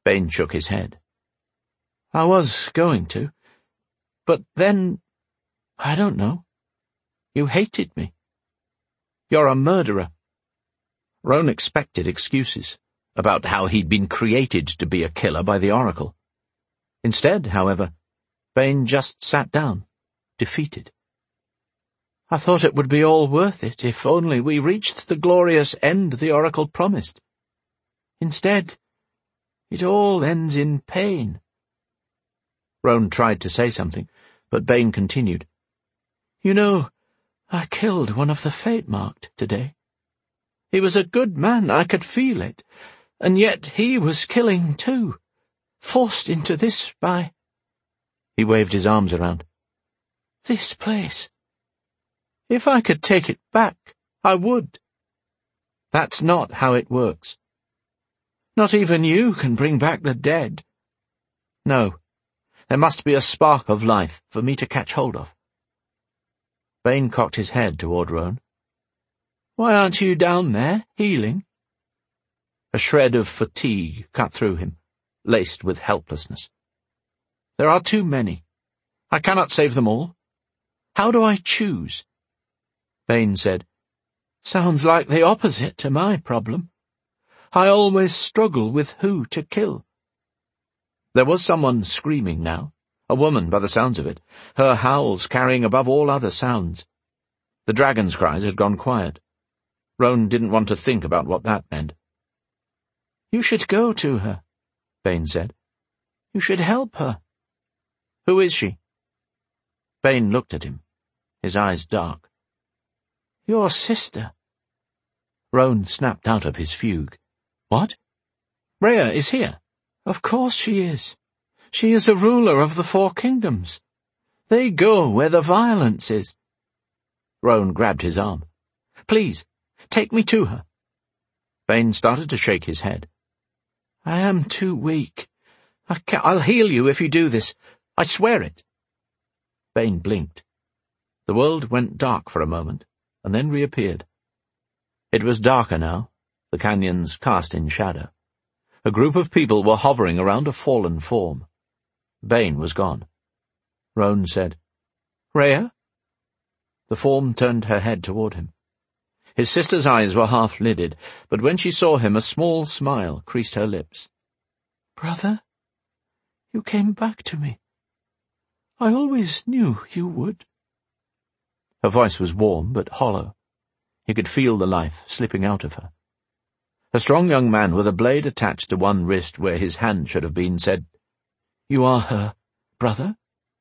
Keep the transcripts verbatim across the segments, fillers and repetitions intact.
Bane shook his head. I was going to, but then, I don't know. You hated me. You're a murderer. Roan expected excuses about how he'd been created to be a killer by the Oracle. Instead, however, Bane just sat down, defeated. I thought it would be all worth it if only we reached the glorious end the Oracle promised. Instead, it all ends in pain. Roan tried to say something, but Bane continued. You know, I killed one of the Fate-marked today. He was a good man, I could feel it, and yet he was killing too, forced into this by— He waved his arms around. This place. If I could take it back, I would. That's not how it works. Not even you can bring back the dead. No, there must be a spark of life for me to catch hold of. Bane cocked his head toward Roan. Why aren't you down there, healing? A shred of fatigue cut through him, laced with helplessness. There are too many. I cannot save them all. How do I choose? Bane said, Sounds like the opposite to my problem. I always struggle with who to kill. There was someone screaming now, a woman by the sounds of it, her howls carrying above all other sounds. The dragon's cries had gone quiet. Roan didn't want to think about what that meant. You should go to her, Bane said. You should help her. Who is she? Bane looked at him, his eyes dark. Your sister. Roan snapped out of his fugue. What? Rhea is here. Of course she is. She is a ruler of the Four Kingdoms. They go where the violence is. Roan grabbed his arm. Please, take me to her. Bane started to shake his head. I am too weak. I can't, I'll heal you if you do this. I swear it. Bane blinked. The world went dark for a moment, and then reappeared. It was darker now, the canyons cast in shadow. A group of people were hovering around a fallen form. Bane was gone. Roan said, Rhea? The form turned her head toward him. His sister's eyes were half-lidded, but when she saw him a small smile creased her lips. Brother, you came back to me. I always knew you would. Her voice was warm but hollow. He could feel the life slipping out of her. A strong young man with a blade attached to one wrist where his hand should have been said, You are her brother?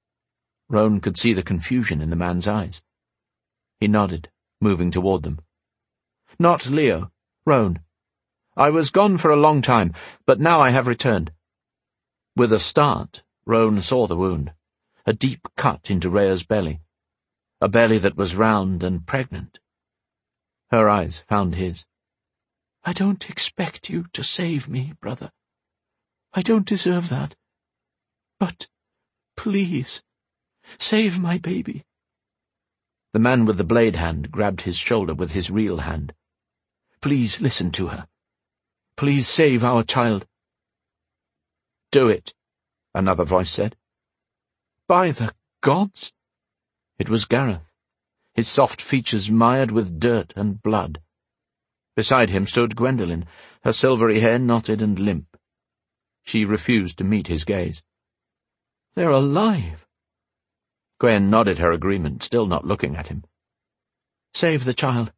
Roan could see the confusion in the man's eyes. He nodded, moving toward them. Not Leo, Roan. I was gone for a long time, but now I have returned. With a start, Roan saw the wound, a deep cut into Rhea's belly, a belly that was round and pregnant. Her eyes found his. I don't expect you to save me, brother. I don't deserve that. But, please, save my baby. The man with the blade hand grabbed his shoulder with his real hand. Please listen to her. Please save our child. Do it, another voice said. By the gods! It was Gareth, his soft features mired with dirt and blood. Beside him stood Gwendolen, her silvery hair knotted and limp. She refused to meet his gaze. They're alive. Gwen nodded her agreement, still not looking at him. Save the child.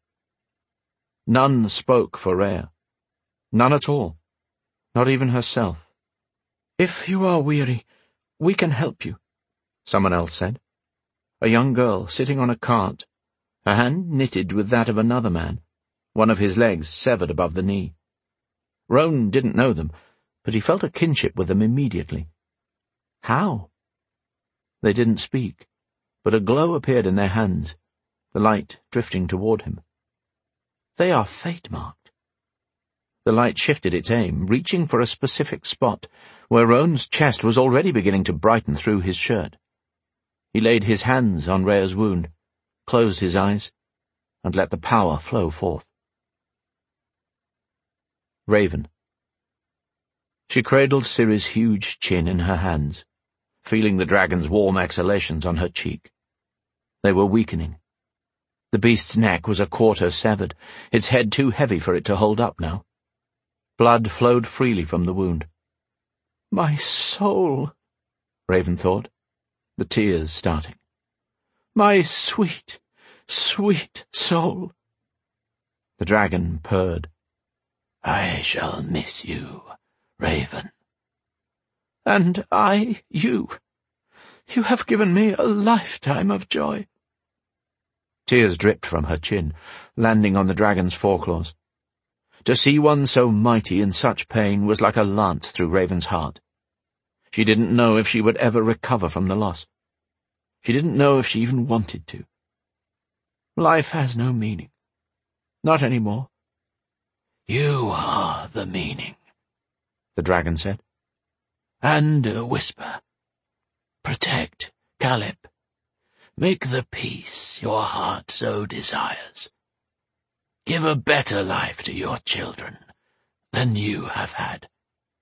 None spoke for Rhea. None at all. Not even herself. If you are weary, we can help you, someone else said. A young girl sitting on a cart, her hand knitted with that of another man, one of his legs severed above the knee. Roan didn't know them, but he felt a kinship with them immediately. How? They didn't speak, but a glow appeared in their hands, the light drifting toward him. They are fate-marked. The light shifted its aim, reaching for a specific spot, where Roan's chest was already beginning to brighten through his shirt. He laid his hands on Rhea's wound, closed his eyes, and let the power flow forth. Raven. She cradled Ciri's huge chin in her hands, feeling the dragon's warm exhalations on her cheek. They were weakening. The beast's neck was a quarter severed, its head too heavy for it to hold up now. Blood flowed freely from the wound. "My soul," Raven thought, the tears starting. "My sweet, sweet soul." The dragon purred. "I shall miss you, Raven." "And I you. You have given me a lifetime of joy." Tears dripped from her chin, landing on the dragon's foreclaws. To see one so mighty in such pain was like a lance through Raven's heart. She didn't know if she would ever recover from the loss. She didn't know if she even wanted to. Life has no meaning. Not anymore. "You are the meaning," the dragon said. "And a whisper. Protect Caleb. Make the peace your heart so desires. Give a better life to your children than you have had."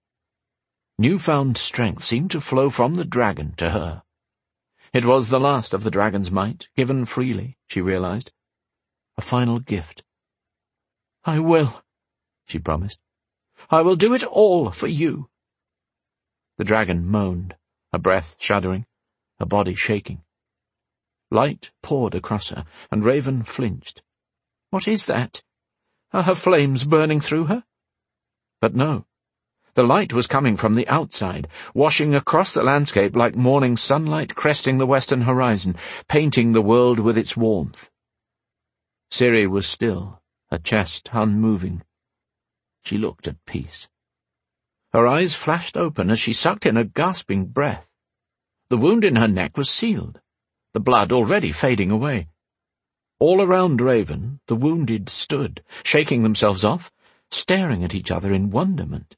Newfound strength seemed to flow from the dragon to her. It was the last of the dragon's might, given freely, she realized. A final gift. "I will," she promised. "I will do it all for you." The dragon moaned, her breath shuddering, her body shaking. Light poured across her, and Raven flinched. What is that? Are her flames burning through her? But no. The light was coming from the outside, washing across the landscape like morning sunlight cresting the western horizon, painting the world with its warmth. Ciri was still, her chest unmoving. She looked at peace. Her eyes flashed open as she sucked in a gasping breath. The wound in her neck was sealed, the blood already fading away. All around Raven, the wounded stood, shaking themselves off, staring at each other in wonderment.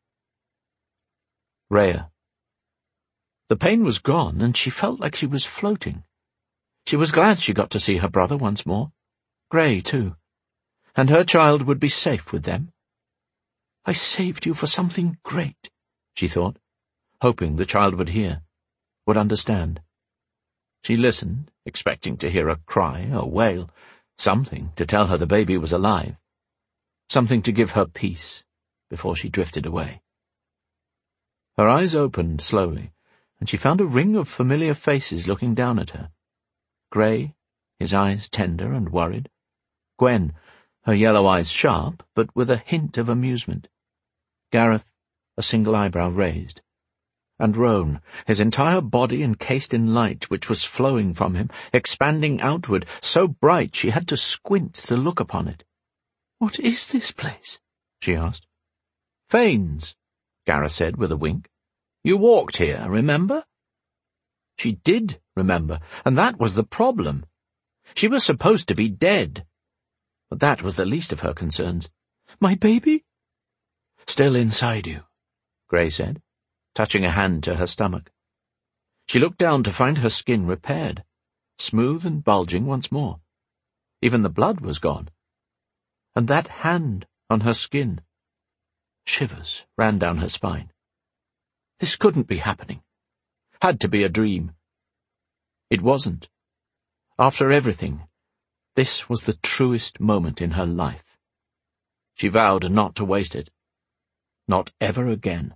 Rhea. The pain was gone, and she felt like she was floating. She was glad she got to see her brother once more. Grey, too. And her child would be safe with them. "I saved you for something great," she thought, hoping the child would hear, would understand. She listened, expecting to hear a cry, a wail, something to tell her the baby was alive, something to give her peace before she drifted away. Her eyes opened slowly, and she found a ring of familiar faces looking down at her. Grey, his eyes tender and worried. Gwen, her yellow eyes sharp, but with a hint of amusement. Gareth, a single eyebrow raised. And Roan, his entire body encased in light which was flowing from him, expanding outward, so bright she had to squint to look upon it. "What is this place?" she asked. "Fanes," Gareth said with a wink. "You walked here, remember?" She did remember, and that was the problem. She was supposed to be dead. But that was the least of her concerns. "My baby?" "Still inside you," Grey said, touching a hand to her stomach. She looked down to find her skin repaired, smooth and bulging once more. Even the blood was gone. And that hand on her skin. Shivers ran down her spine. This couldn't be happening. Had to be a dream. It wasn't. After everything, this was the truest moment in her life. She vowed not to waste it. Not ever again.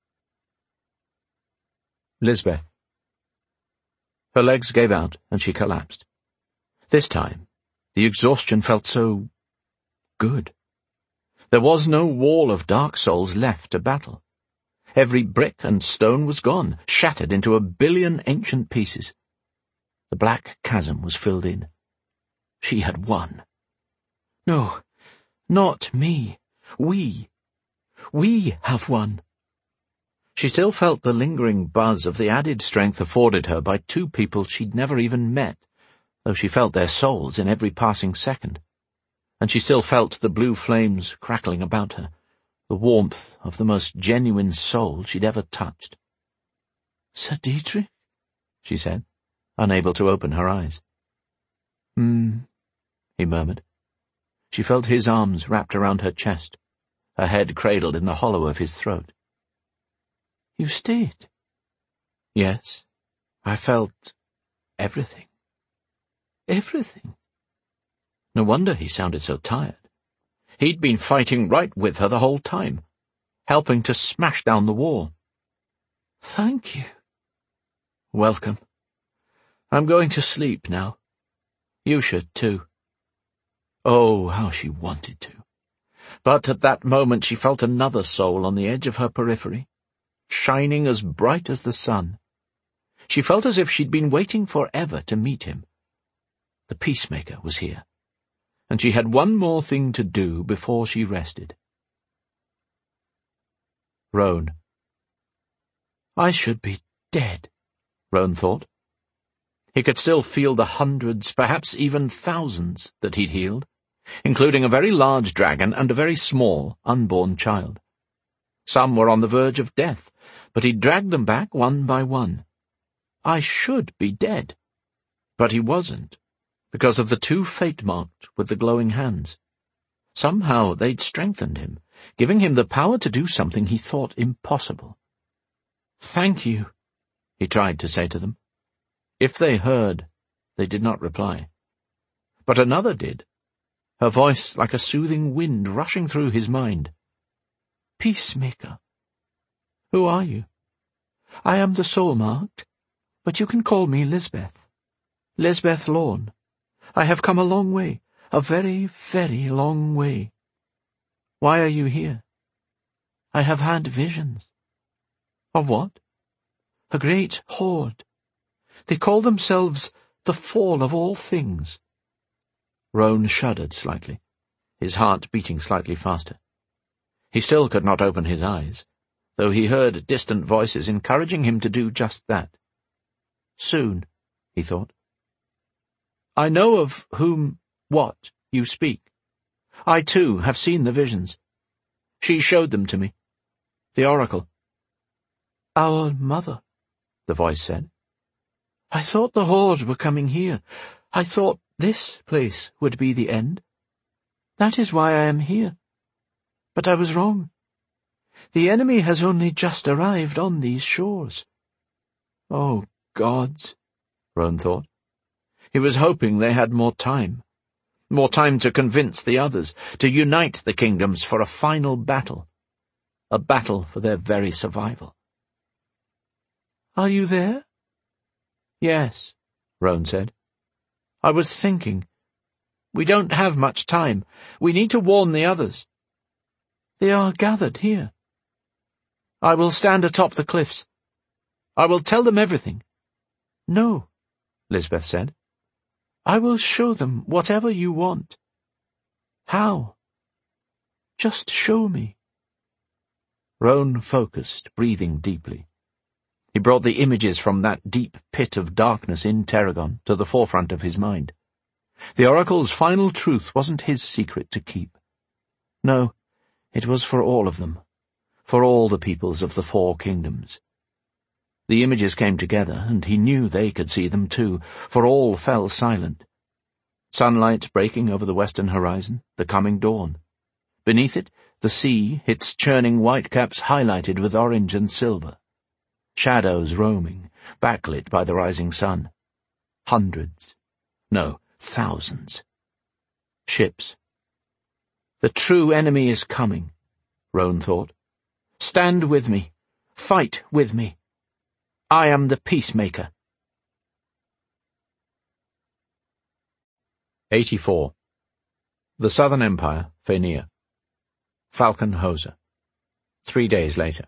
Lisbeth. Her legs gave out, and she collapsed. This time, the exhaustion felt so good. There was no wall of dark souls left to battle. Every brick and stone was gone, shattered into a billion ancient pieces. The black chasm was filled in. She had won. No, not me. We. We have won. She still felt the lingering buzz of the added strength afforded her by two people she'd never even met, though she felt their souls in every passing second. And she still felt the blue flames crackling about her, the warmth of the most genuine soul she'd ever touched. "Sir Dietrich?" she said, unable to open her eyes. Hmm, he murmured. She felt his arms wrapped around her chest, her head cradled in the hollow of his throat. You stayed? Yes, I felt everything. Everything. No wonder he sounded so tired. He'd been fighting right with her the whole time, helping to smash down the wall. Thank you. Welcome. I'm going to sleep now. You should too. Oh, how she wanted to. But at that moment she felt another soul on the edge of her periphery, shining as bright as the sun. She felt as if she'd been waiting forever to meet him. The peacemaker was here, and she had one more thing to do before she rested. Roan. I should be dead, Roan thought. He could still feel the hundreds, perhaps even thousands, that he'd healed, including a very large dragon and a very small, unborn child. Some were on the verge of death, but he dragged them back one by one. I should be dead. But he wasn't, because of the two fate-marked with the glowing hands. Somehow they'd strengthened him, giving him the power to do something he thought impossible. Thank you, he tried to say to them. If they heard, they did not reply. But another did, her voice like a soothing wind rushing through his mind. Peacemaker. Who are you? I am the soul-marked, but you can call me Lisbeth. Lisbeth Lorne. I have come a long way, a very, very long way. Why are you here? I have had visions. Of what? A great horde. They call themselves the fall of all things. Roan shuddered slightly, his heart beating slightly faster. He still could not open his eyes, though he heard distant voices encouraging him to do just that. Soon, he thought. I know of whom, what, you speak. I, too, have seen the visions. She showed them to me. The oracle. Our mother, the voice said. I thought the horde were coming here. I thought this place would be the end. That is why I am here. But I was wrong. The enemy has only just arrived on these shores. Oh, gods, Roan thought. He was hoping they had more time. More time to convince the others, to unite the kingdoms for a final battle. A battle for their very survival. Are you there? Yes, Roan said. I was thinking. We don't have much time. We need to warn the others. They are gathered here. I will stand atop the cliffs. I will tell them everything. No, Lisbeth said. I will show them whatever you want. How? Just show me. Roan focused, breathing deeply. He brought the images from that deep pit of darkness in Terragon to the forefront of his mind. The oracle's final truth wasn't his secret to keep. No, it was for all of them, for all the peoples of the four kingdoms. The images came together, and he knew they could see them too, for all fell silent. Sunlight breaking over the western horizon, the coming dawn. Beneath it, the sea, its churning whitecaps highlighted with orange and silver. Shadows roaming, backlit by the rising sun. Hundreds. No, thousands. Ships. The true enemy is coming, Roan thought. Stand with me. Fight with me. I am the peacemaker. eighty-four. The Southern Empire, Fenir. Falcon Hoser. Three days later.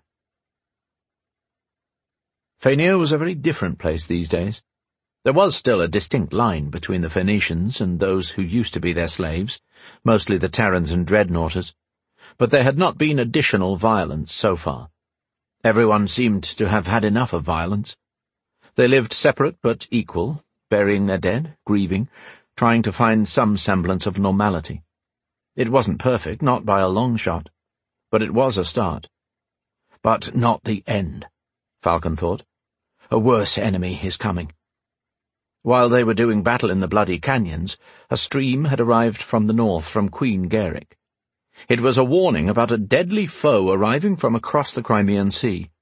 Fenir was a very different place these days. There was still a distinct line between the Phoenicians and those who used to be their slaves, mostly the Terrans and Dreadnoughters, but there had not been additional violence so far. Everyone seemed to have had enough of violence. They lived separate but equal, burying their dead, grieving, trying to find some semblance of normality. It wasn't perfect, not by a long shot, but it was a start. But not the end, Falcon thought. A worse enemy is coming. While they were doing battle in the bloody canyons, a stream had arrived from the north from Queen Gaeric. It was a warning about a deadly foe arriving from across the Crimean Sea.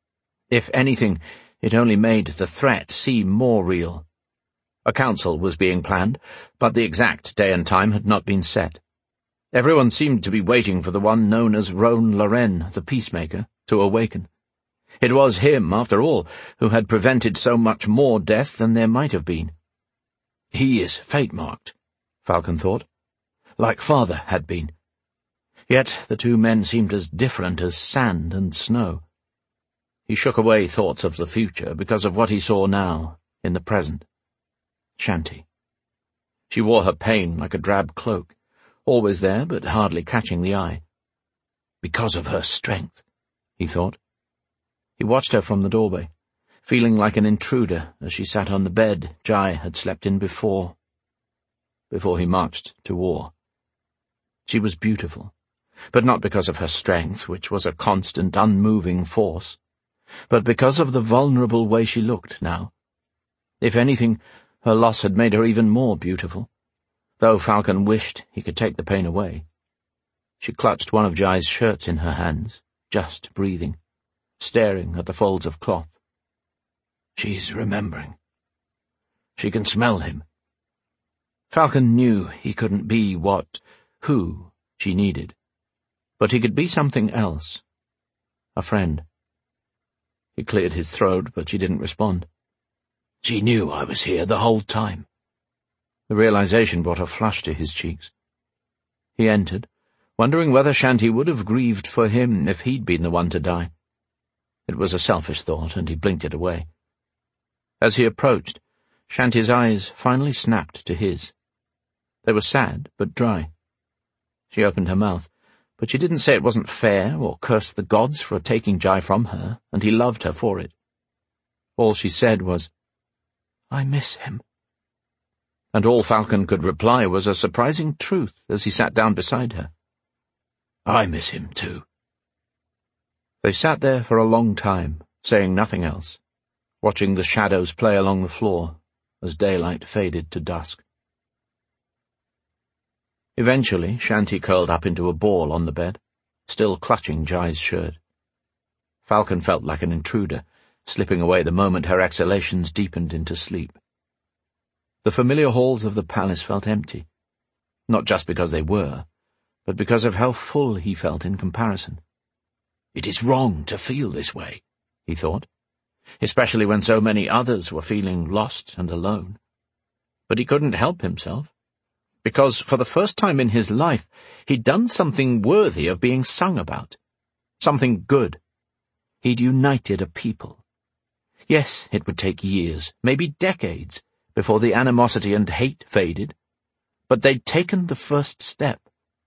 If anything, it only made the threat seem more real. A council was being planned, but the exact day and time had not been set. Everyone seemed to be waiting for the one known as Roan Loren, the peacemaker, to awaken. It was him, after all, who had prevented so much more death than there might have been. He is fate-marked, Falcon thought, like Father had been. Yet the two men seemed as different as sand and snow. He shook away thoughts of the future because of what he saw now, in the present. Shanti. She wore her pain like a drab cloak, always there but hardly catching the eye. Because of her strength, he thought. He watched her from the doorway, feeling like an intruder as she sat on the bed Jai had slept in before, before he marched to war. She was beautiful, but not because of her strength, which was a constant, unmoving force, but because of the vulnerable way she looked now. If anything, her loss had made her even more beautiful, though Falcon wished he could take the pain away. She clutched one of Jai's shirts in her hands, just breathing, staring at the folds of cloth. She's remembering. She can smell him. Falcon knew he couldn't be what, who, she needed, but he could be something else. A friend. He cleared his throat, but she didn't respond. She knew I was here the whole time. The realization brought a flush to his cheeks. He entered, wondering whether Shanti would have grieved for him if he'd been the one to die. It was a selfish thought, and he blinked it away. As he approached, Shanti's eyes finally snapped to his. They were sad, but dry. She opened her mouth, but she didn't say it wasn't fair or curse the gods for taking Jai from her, and he loved her for it. All she said was, I miss him. And all Falcon could reply was a surprising truth as he sat down beside her. I miss him too. They sat there for a long time, saying nothing else, watching the shadows play along the floor as daylight faded to dusk. Eventually, Shanti curled up into a ball on the bed, still clutching Jai's shirt. Falcon felt like an intruder, slipping away the moment her exhalations deepened into sleep. The familiar halls of the palace felt empty, not just because they were, but because of how full he felt in comparison. It is wrong to feel this way, he thought, especially when so many others were feeling lost and alone. But he couldn't help himself, because for the first time in his life he'd done something worthy of being sung about, something good. He'd united a people. Yes, it would take years, maybe decades, before the animosity and hate faded, but they'd taken the first step.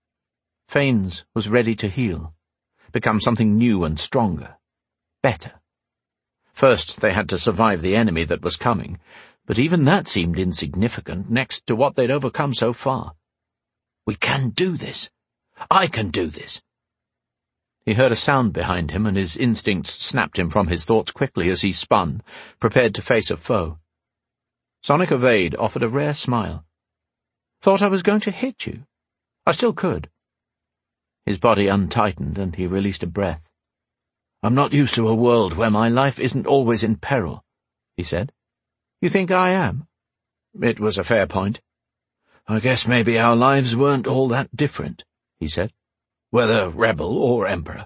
Fanes was ready to heal, become something new and stronger, better. First they had to survive the enemy that was coming, but even that seemed insignificant next to what they'd overcome so far. We can do this. I can do this. He heard a sound behind him, and his instincts snapped him from his thoughts quickly as he spun, prepared to face a foe. Sonika Vade offered a rare smile. Thought I was going to hit you. I still could. His body untightened, and he released a breath. I'm not used to a world where my life isn't always in peril, he said. You think I am? It was a fair point. I guess maybe our lives weren't all that different, he said, whether rebel or emperor.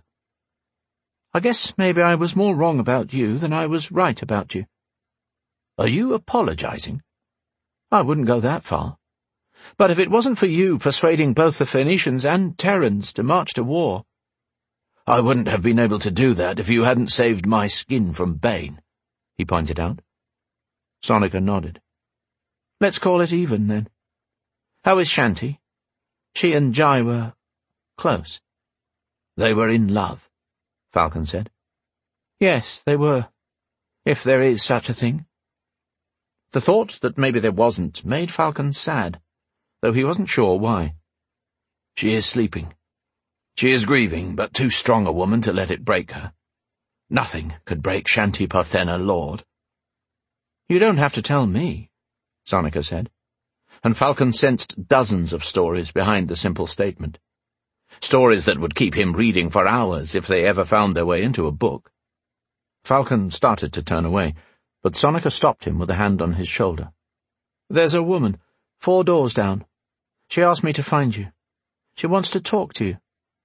I guess maybe I was more wrong about you than I was right about you. Are you apologizing? I wouldn't go that far. But if it wasn't for you persuading both the Phoenicians and Terrans to march to war, I wouldn't have been able to do that if you hadn't saved my skin from Bane, he pointed out. Sonika nodded. Let's call it even, then. How is Shanti? She and Jai were close. They were in love, Falcon said. Yes, they were, if there is such a thing. The thought that maybe there wasn't made Falcon sad, though he wasn't sure why. She is sleeping. She is grieving, but too strong a woman to let it break her. Nothing could break Shanti Parthena, Lord. You don't have to tell me, Sonika said, and Falcon sensed dozens of stories behind the simple statement. Stories that would keep him reading for hours if they ever found their way into a book. Falcon started to turn away, but Sonika stopped him with a hand on his shoulder. "There's a woman, four doors down. She asked me to find you. She wants to talk to you."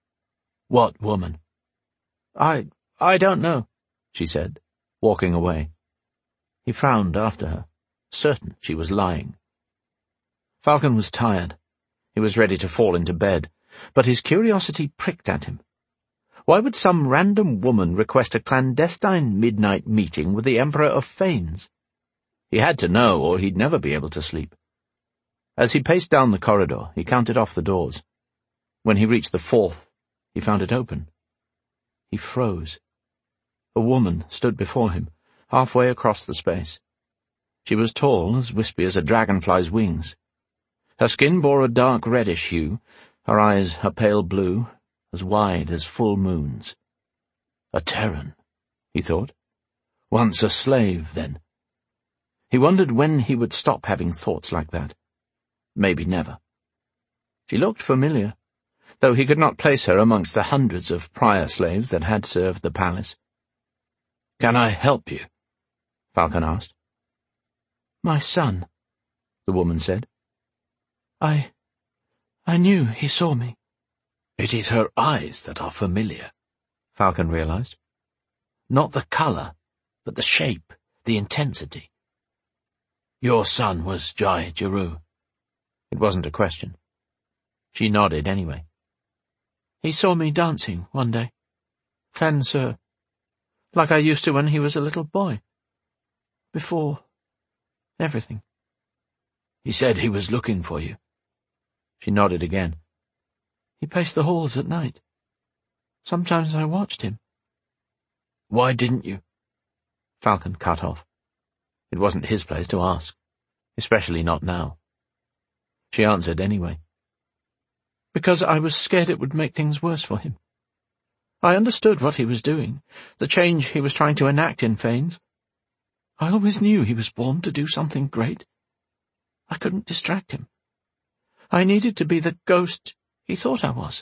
"What woman?" I, I don't know," she said, walking away. He frowned after her, certain she was lying. Falcon was tired. He was ready to fall into bed, but his curiosity pricked at him. Why would some random woman request a clandestine midnight meeting with the Emperor of Fanes? He had to know, or he'd never be able to sleep. As he paced down the corridor, he counted off the doors. When he reached the fourth, he found it open. He froze. A woman stood before him, halfway across the space. She was tall, as wispy as a dragonfly's wings. Her skin bore a dark reddish hue, her eyes a pale blue, as wide as full moons. A Terran, he thought. Once a slave, then. He wondered when he would stop having thoughts like that. Maybe never. She looked familiar, though he could not place her amongst the hundreds of prior slaves that had served the palace. "Can I help you?" Falcon asked. "My son," the woman said. I... I knew he saw me." "It is her eyes that are familiar," Falcon realized. "Not the color, but the shape, the intensity." "Your son was Jai Giru." It wasn't a question. She nodded anyway. "He saw me dancing one day. Fen Sir. Like I used to when he was a little boy. Before everything." "He said he was looking for you." She nodded again. "He paced the halls at night. Sometimes I watched him." "Why didn't you?" Falcon cut off. It wasn't his place to ask, especially not now. She answered anyway. "Because I was scared it would make things worse for him. I understood what he was doing, the change he was trying to enact in Fanes. I always knew he was born to do something great. I couldn't distract him. I needed to be the ghost he thought I was."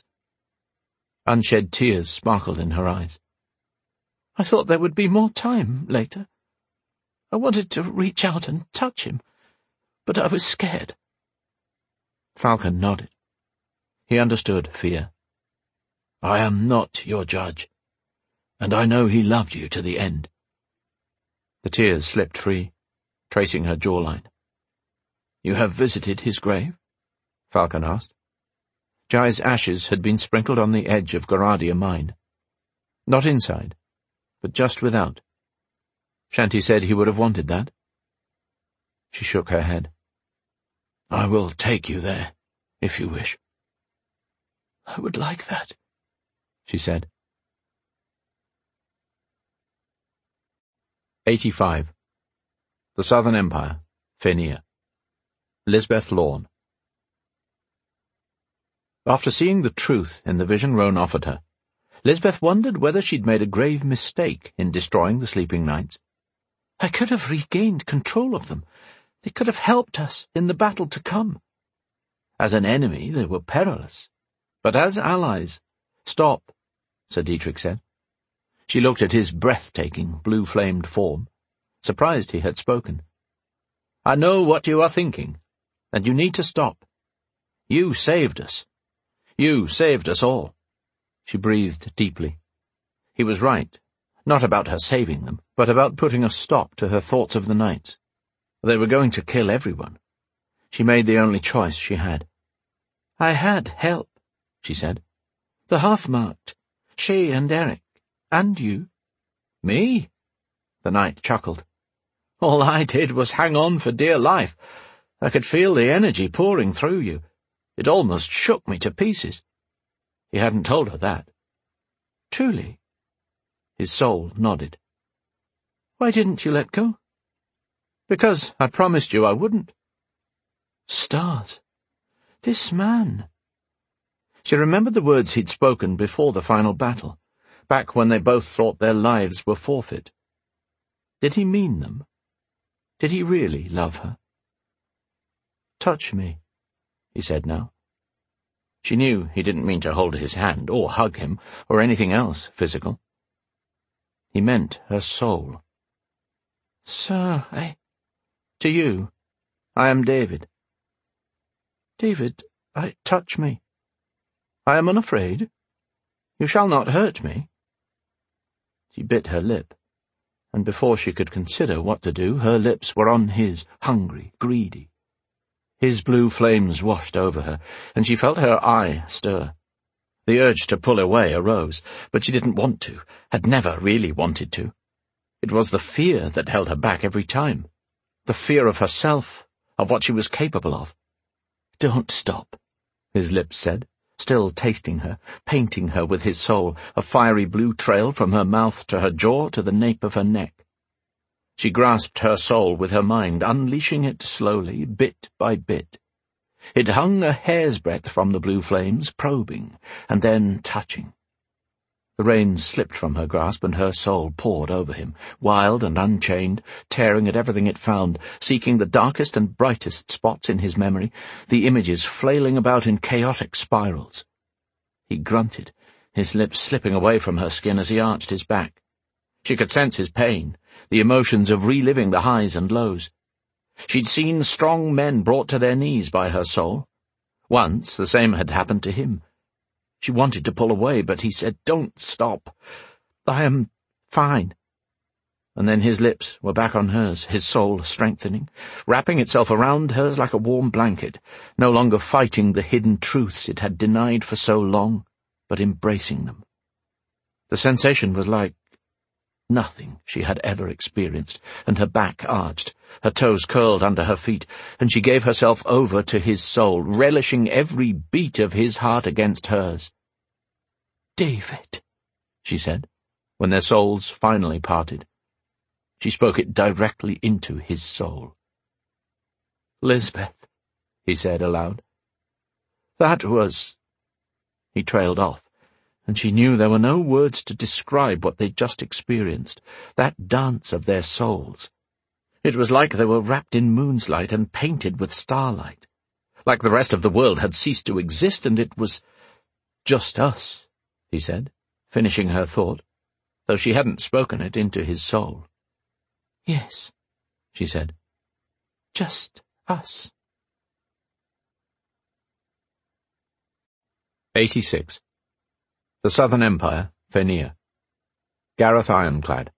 Unshed tears sparkled in her eyes. "I thought there would be more time later. I wanted to reach out and touch him, but I was scared." Falcon nodded. He understood fear. "I am not your judge, and I know he loved you to the end." The tears slipped free, tracing her jawline. "You have visited his grave?" Falcon asked. Jai's ashes had been sprinkled on the edge of Goradia Mine. Not inside, but just without. Shanti said he would have wanted that. She shook her head. "I will take you there, if you wish." "I would like that," she said. eighty-five. The Southern Empire, Fenir. Lisbeth Lorne. After seeing the truth in the vision Roan offered her, Lisbeth wondered whether she'd made a grave mistake in destroying the Sleeping Knights. I could have regained control of them. They could have helped us in the battle to come. As an enemy, they were perilous. But as allies— "Stop," Sir Dietrich said. She looked at his breathtaking, blue-flamed form, surprised he had spoken. "I know what you are thinking, and you need to stop. You saved us. You saved us all." She breathed deeply. He was right, not about her saving them, but about putting a stop to her thoughts of the knights. They were going to kill everyone. She made the only choice she had. "I had help," she said. "The half-marked, she and Eric, and you." "Me?" The knight chuckled. "All I did was hang on for dear life. I could feel the energy pouring through you. It almost shook me to pieces." He hadn't told her that. "Truly?" His soul nodded. "Why didn't you let go?" "Because I promised you I wouldn't." Stars. This man. She remembered the words he'd spoken before the final battle, back when they both thought their lives were forfeit. Did he mean them? Did he really love her? "Touch me," he said now. She knew he didn't mean to hold his hand, or hug him, or anything else physical. He meant her soul. "Sir, I—" "To you. I am David." "David, I— touch me." "I am unafraid. You shall not hurt me." She bit her lip, and before she could consider what to do, her lips were on his, hungry, greedy. His blue flames washed over her, and she felt her eye stir. The urge to pull away arose, but she didn't want to, had never really wanted to. It was the fear that held her back every time. The fear of herself, of what she was capable of. "Don't stop," his lips said, still tasting her, painting her with his soul, a fiery blue trail from her mouth to her jaw to the nape of her neck. She grasped her soul with her mind, unleashing it slowly, bit by bit. It hung a hair's breadth from the blue flames, probing, and then touching. The reins slipped from her grasp, and her soul poured over him, wild and unchained, tearing at everything it found, seeking the darkest and brightest spots in his memory, the images flailing about in chaotic spirals. He grunted, his lips slipping away from her skin as he arched his back. She could sense his pain, the emotions of reliving the highs and lows. She'd seen strong men brought to their knees by her soul. Once the same had happened to him. She wanted to pull away, but he said, "Don't stop. I am fine." And then his lips were back on hers, his soul strengthening, wrapping itself around hers like a warm blanket, no longer fighting the hidden truths it had denied for so long, but embracing them. The sensation was like nothing she had ever experienced, and her back arched, her toes curled under her feet, and she gave herself over to his soul, relishing every beat of his heart against hers. "David," she said, when their souls finally parted. She spoke it directly into his soul. "Lisbeth," he said aloud. "That was—" He trailed off, and she knew there were no words to describe what they'd just experienced, that dance of their souls. It was like they were wrapped in moonlight and painted with starlight, like the rest of the world had ceased to exist, and it was just us, he said, finishing her thought, though she hadn't spoken it into his soul. "Yes," she said, "just us." eighty-six. The Southern Empire, Fenir. Gareth Ironclad.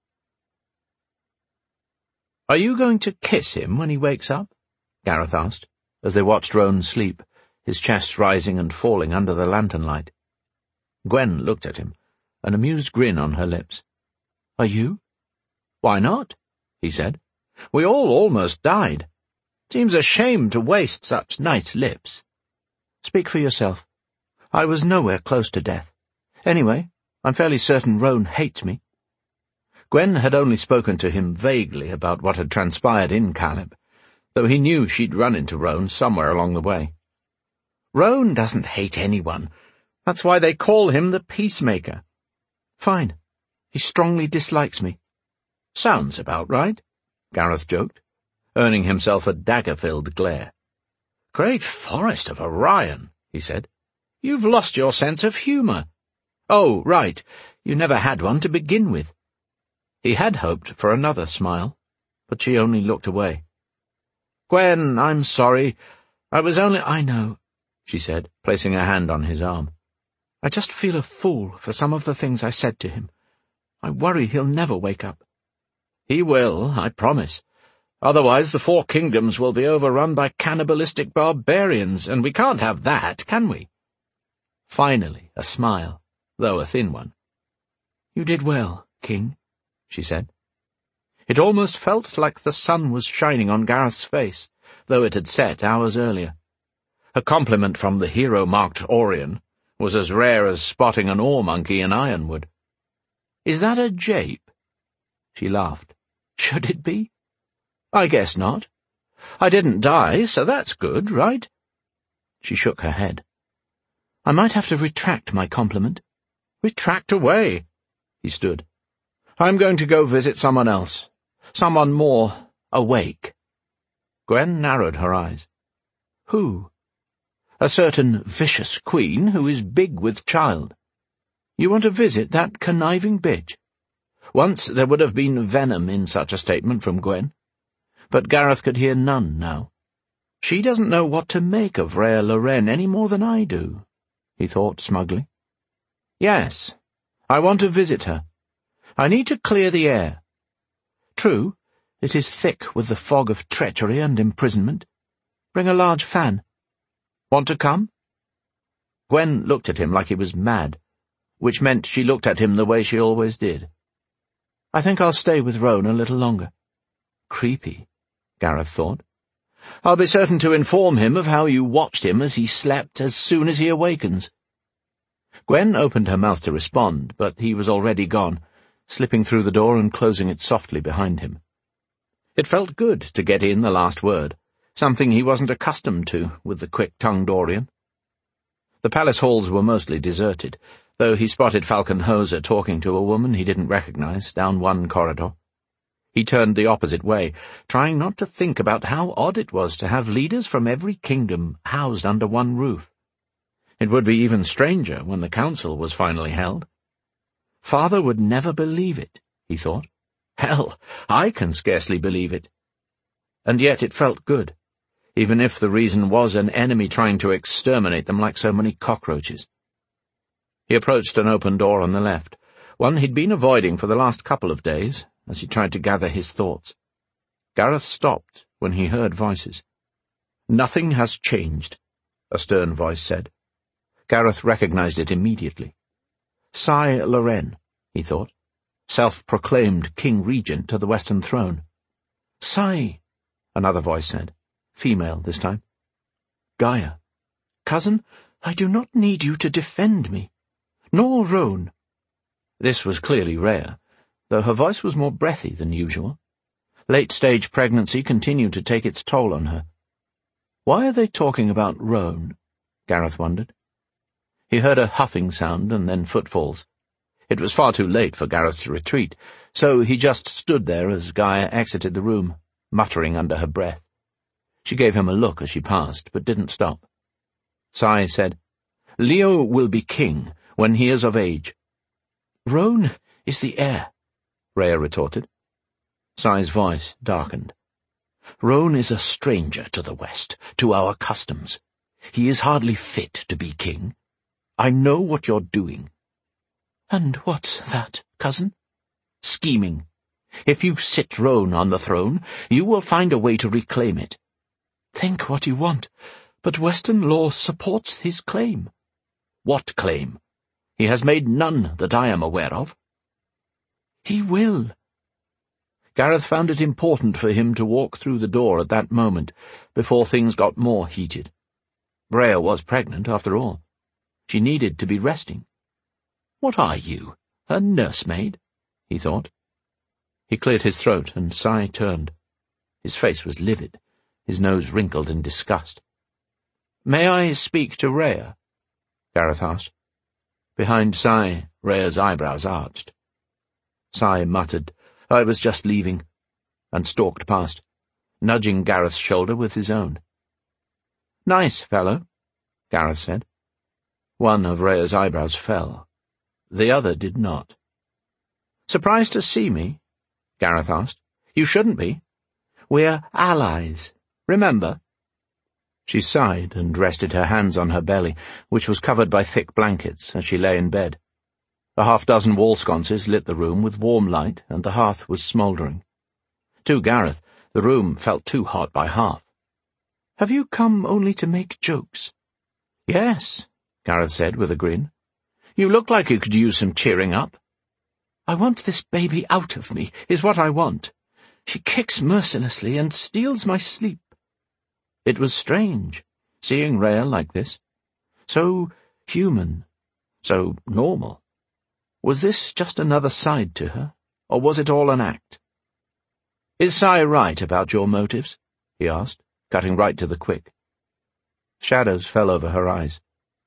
"Are you going to kiss him when he wakes up?" Gareth asked, as they watched Roan sleep, his chest rising and falling under the lantern light. Gwen looked at him, an amused grin on her lips. "Are you?" "Why not?" he said. "We all almost died. Seems a shame to waste such nice lips." "Speak for yourself. I was nowhere close to death. Anyway, I'm fairly certain Roan hates me." Gwen had only spoken to him vaguely about what had transpired in Caleb, though he knew she'd run into Roan somewhere along the way. "Roan doesn't hate anyone. That's why they call him the Peacemaker." "Fine. He strongly dislikes me." "Sounds about right," Gareth joked, earning himself a dagger-filled glare. "Great forest of Orion," he said. "You've lost your sense of humour." "Oh, right. You never had one to begin with." He had hoped for another smile, but she only looked away. "Gwen, I'm sorry. I was only—" "I know," she said, placing a hand on his arm. "I just feel a fool for some of the things I said to him. I worry he'll never wake up." "He will, I promise. Otherwise the Four Kingdoms will be overrun by cannibalistic barbarians, and we can't have that, can we?" Finally, a smile, though a thin one. "You did well, King," she said. It almost felt like the sun was shining on Gareth's face, though it had set hours earlier. A compliment from the hero-marked Orion was as rare as spotting an ore-monkey in Ironwood. "Is that a jape?" She laughed. "Should it be?" "I guess not. I didn't die, so that's good, right?" She shook her head. "I might have to retract my compliment." "Retract away." He stood. "I'm going to go visit someone else. Someone more awake." Gwen narrowed her eyes. "Who?" "A certain vicious queen who is big with child." "You want to visit that conniving bitch?" Once there would have been venom in such a statement from Gwen, but Gareth could hear none now. She doesn't know what to make of Rhea Loren any more than I do, he thought smugly. Yes, I want to visit her. I need to clear the air. True, it is thick with the fog of treachery and imprisonment. Bring a large fan. Want to come? Gwen looked at him like he was mad, which meant she looked at him the way she always did. I think I'll stay with Roan a little longer. Creepy, Gareth thought. I'll be certain to inform him of how you watched him as he slept as soon as he awakens. Gwen opened her mouth to respond, but he was already gone, slipping through the door and closing it softly behind him. It felt good to get in the last word, something he wasn't accustomed to with the quick-tongued Dorian. The palace halls were mostly deserted, though he spotted Falcon Hoser talking to a woman he didn't recognize down one corridor. He turned the opposite way, trying not to think about how odd it was to have leaders from every kingdom housed under one roof. It would be even stranger when the council was finally held. Father would never believe it, he thought. Hell, I can scarcely believe it. And yet it felt good, even if the reason was an enemy trying to exterminate them like so many cockroaches. He approached an open door on the left, one he'd been avoiding for the last couple of days, as he tried to gather his thoughts. Gareth stopped when he heard voices. Nothing has changed, a stern voice said. Gareth recognized it immediately. Sai Loren, he thought, self-proclaimed King Regent to the Western Throne. Sai, another voice said, female this time. Gaia, cousin, I do not need you to defend me. Nor Roan. This was clearly Rhea, though her voice was more breathy than usual. Late-stage pregnancy continued to take its toll on her. Why are they talking about Roan? Gareth wondered. He heard a huffing sound and then footfalls. It was far too late for Gareth to retreat, so he just stood there as Gaia exited the room, muttering under her breath. She gave him a look as she passed, but didn't stop. Sai said, Leo will be king when he is of age. Roan is the heir, Rhea retorted. Sai's voice darkened. Roan is a stranger to the West, to our customs. He is hardly fit to be king. I know what you're doing. And what's that, cousin? Scheming. If you sit Roan on the throne, you will find a way to reclaim it. Think what you want, but Western law supports his claim. What claim? He has made none that I am aware of. He will. Gareth found it important for him to walk through the door at that moment, before things got more heated. Rhea was pregnant, after all. She needed to be resting. What are you, her nursemaid? He thought. He cleared his throat, and Sai turned. His face was livid, his nose wrinkled in disgust. May I speak to Rhea? Gareth asked. Behind Sai, Rhea's eyebrows arched. Sai muttered, I was just leaving, and stalked past, nudging Gareth's shoulder with his own. Nice fellow, Gareth said. One of Rhea's eyebrows fell. The other did not. Surprised to see me? Gareth asked. You shouldn't be. We're allies, remember? She sighed and rested her hands on her belly, which was covered by thick blankets, as she lay in bed. A half-dozen wall sconces lit the room with warm light, and the hearth was smouldering. To Gareth, the room felt too hot by half. Have you come only to make jokes? Yes, Gareth said with a grin. You look like you could use some cheering up. I want this baby out of me, is what I want. She kicks mercilessly and steals my sleep. It was strange, seeing Rhea like this. So human, so normal. Was this just another side to her, or was it all an act? Is Sai right about your motives? He asked, cutting right to the quick. Shadows fell over her eyes.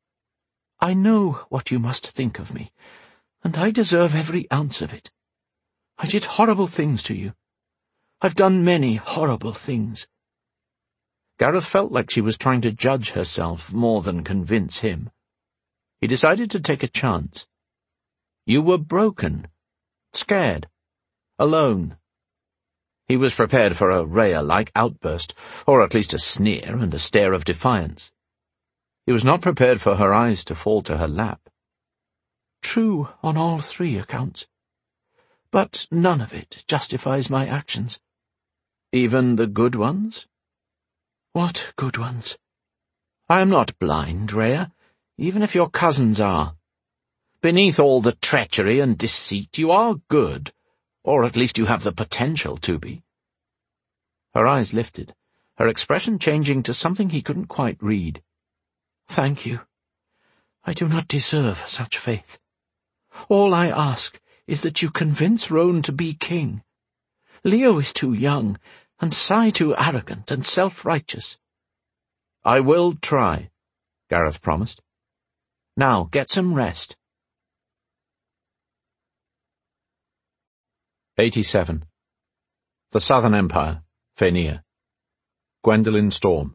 I know what you must think of me, and I deserve every ounce of it. I did horrible things to you. I've done many horrible things. Gareth felt like she was trying to judge herself more than convince him. He decided to take a chance. You were broken, scared, Alone. He was prepared for a Rhea-like outburst, or at least a sneer and a stare of defiance. He was not prepared for her eyes to fall to her lap. True on all three accounts. But none of it justifies my actions. Even the good ones? What good ones? I am not blind, Rhea, even if your cousins are. Beneath all the treachery and deceit, you are good, or at least you have the potential to be. Her eyes lifted, her expression changing to something he couldn't quite read. Thank you. I do not deserve such faith. All I ask is that you convince Roan to be king. Leo is too young, and Sai too arrogant and self-righteous. I will try, Gareth promised. Now get some rest. eighty-seven. The Southern Empire, Phaenix. Gwendolen Storm.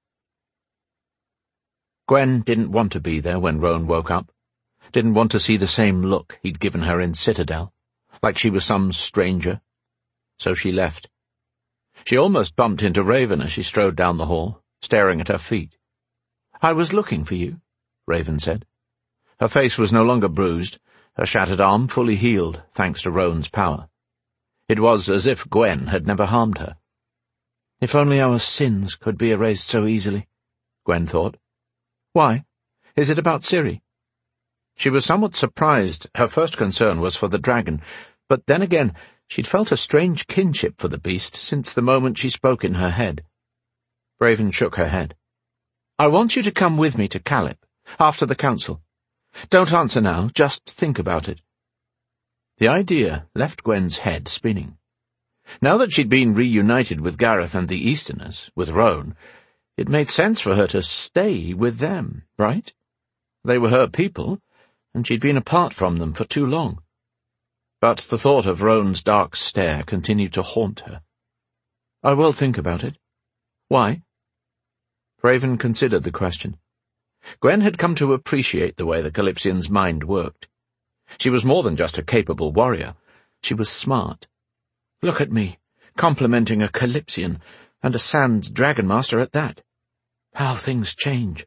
Gwen didn't want to be there when Roan woke up. Didn't want to see the same look he'd given her in Citadel, like she was some stranger. So she left. She almost bumped into Raven as she strode down the hall, staring at her feet. I was looking for you, Raven said. Her face was no longer bruised, her shattered arm fully healed, thanks to Roan's power. It was as if Gwen had never harmed her. If only our sins could be erased so easily, Gwen thought. Why? Is it about Ciri? She was somewhat surprised. Her first concern was for the dragon, but then again she'd felt a strange kinship for the beast since the moment she spoke in her head. Raven shook her head. I want you to come with me to Calip, after the council. Don't answer now, just think about it. The idea left Gwen's head spinning. Now that she'd been reunited with Gareth and the Easterners, with Roan, it made sense for her to stay with them, right? They were her people, and she'd been apart from them for too long. But the thought of Roan's dark stare continued to haunt her. I will think about it. Why? Raven considered the question. Gwen had come to appreciate the way the Calypsian's mind worked. She was more than just a capable warrior. She was smart. Look at me, complimenting a Calypsian, and a Sand Dragon Master at that. How things change.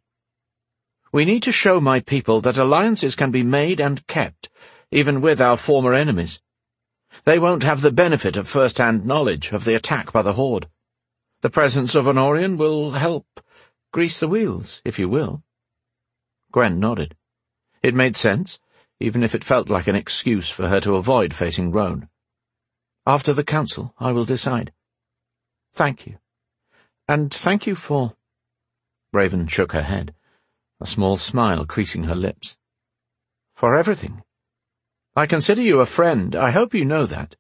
We need to show my people that alliances can be made and kept, even with our former enemies. They won't have the benefit of first-hand knowledge of the attack by the Horde. The presence of Anorion will help grease the wheels, if you will. Gwen nodded. It made sense, even if it felt like an excuse for her to avoid facing Roan. After the council, I will decide. Thank you. And thank you for— Raven shook her head, a small smile creasing her lips. For everything. I consider you a friend. I hope you know that.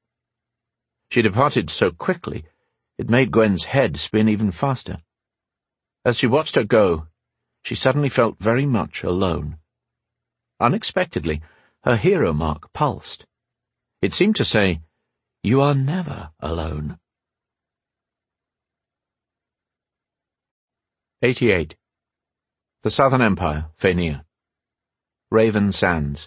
She departed so quickly, it made Gwen's head spin even faster. As she watched her go, she suddenly felt very much alone. Unexpectedly, her hero mark pulsed. It seemed to say, You are never alone. eighty-eight. The Southern Empire, Phaenix. Raven Sands.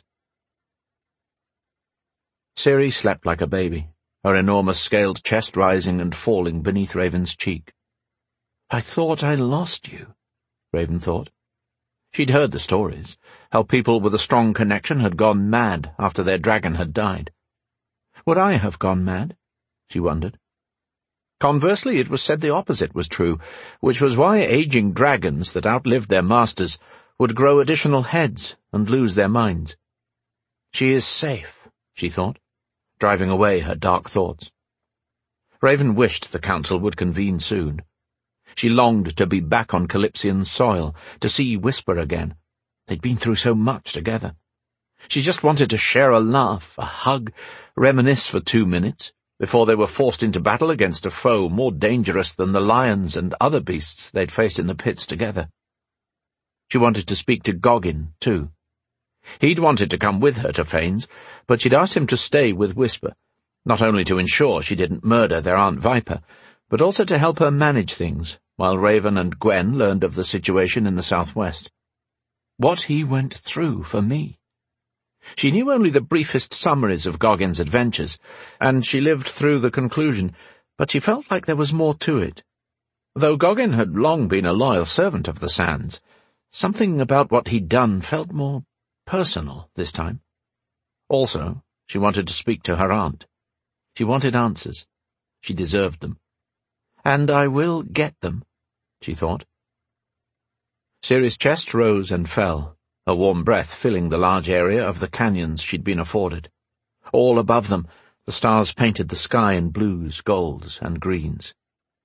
Ciri slept like a baby, her enormous scaled chest rising and falling beneath Raven's cheek. I thought I lost you, Raven thought. She'd heard the stories, how people with a strong connection had gone mad after their dragon had died. Would I have gone mad? She wondered. Conversely, it was said the opposite was true, which was why aging dragons that outlived their masters would grow additional heads and lose their minds. She is safe, she thought, driving away her dark thoughts. Raven wished the council would convene soon. She longed to be back on Calypsian soil, to see Whisper again. They'd been through so much together. She just wanted to share a laugh, a hug, reminisce for two minutes, before they were forced into battle against a foe more dangerous than the lions and other beasts they'd faced in the pits together. She wanted to speak to Goggin, too. He'd wanted to come with her to Fanes, but she'd asked him to stay with Whisper, not only to ensure she didn't murder their Aunt Viper, but also to help her manage things, while Raven and Gwen learned of the situation in the southwest. What he went through for me. She knew only the briefest summaries of Goggin's adventures, and she lived through the conclusion, but she felt like there was more to it. Though Goggin had long been a loyal servant of the Sands, something about what he'd done felt more personal this time. Also, she wanted to speak to her aunt. She wanted answers. She deserved them. And I will get them, she thought. Ciri's chest rose and fell, a warm breath filling the large area of the canyons she'd been afforded. All above them, the stars painted the sky in blues, golds, and greens.